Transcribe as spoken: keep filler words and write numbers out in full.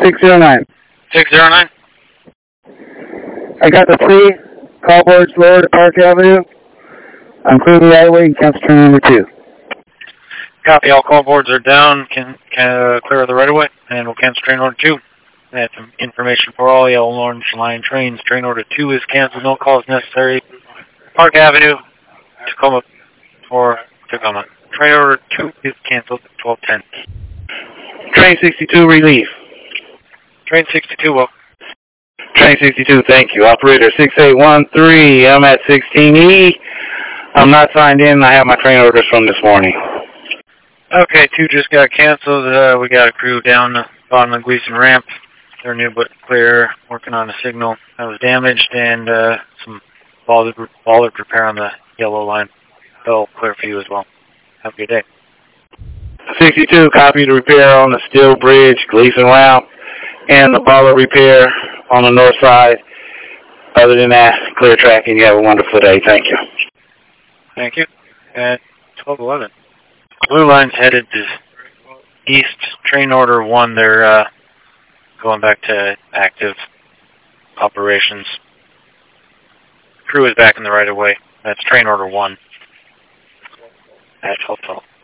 six zero nine. six zero nine? I got the three call boards lower to Park Avenue. I'm clear the right away and cancel turn number two. Copy. All call boards are down. Can, can uh, clear the right away, and we'll cancel train order two. That's some information for all yellow and orange line trains. Train order two is canceled. No calls necessary. Park Avenue, Tacoma for Tacoma. Train order two is canceled at twelve ten. Train sixty-two, relief. Train sixty-two, well. Train sixty-two, thank you. Operator six eight one three, I'm at sixteen E. I'm not signed in. I have my train orders from this morning. Okay, two just got canceled. Uh, we got a crew down the bottom of the Gleason ramp. They're new but clear, working on a signal that was damaged, and uh, some bollard, bollard repair on the yellow line. They'll clear for you as well. Have a good day. sixty-two, copy the repair on the Steel Bridge, Gleason ramp, and the bollard repair on the north side. Other than that, clear tracking. You have a wonderful day. Thank you. Thank you. At twelve eleven. Blue line's headed to east. Train order one, they're uh, going back to active operations. Crew is back in the right of way. That's train order one at twelve twelve.